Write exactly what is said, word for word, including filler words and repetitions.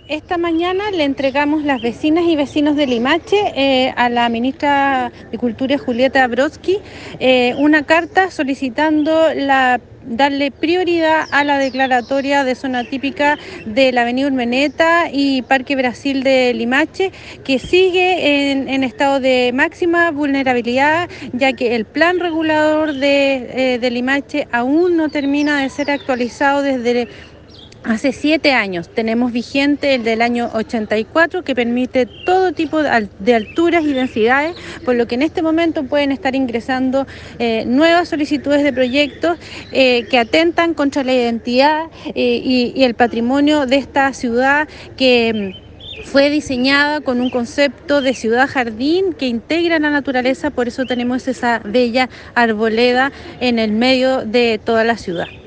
Esta mañana le entregamos las vecinas y vecinos de Limache eh, a la ministra de Cultura, Julieta Brodsky, eh, una carta solicitando la darle prioridad a la declaratoria de zona típica de la avenida Urmeneta y Parque Brasil de Limache, que sigue en, en estado de máxima vulnerabilidad, ya que el plan regulador de, eh, de Limache aún no termina de ser actualizado desde hace siete años. Tenemos vigente el del año ochenta y cuatro, que permite todo tipo de alturas y densidades, por lo que en este momento pueden estar ingresando eh, nuevas solicitudes de proyectos eh, que atentan contra la identidad eh, y, y el patrimonio de esta ciudad, que fue diseñada con un concepto de ciudad jardín que integra la naturaleza. Por eso tenemos esa bella arboleda en el medio de toda la ciudad.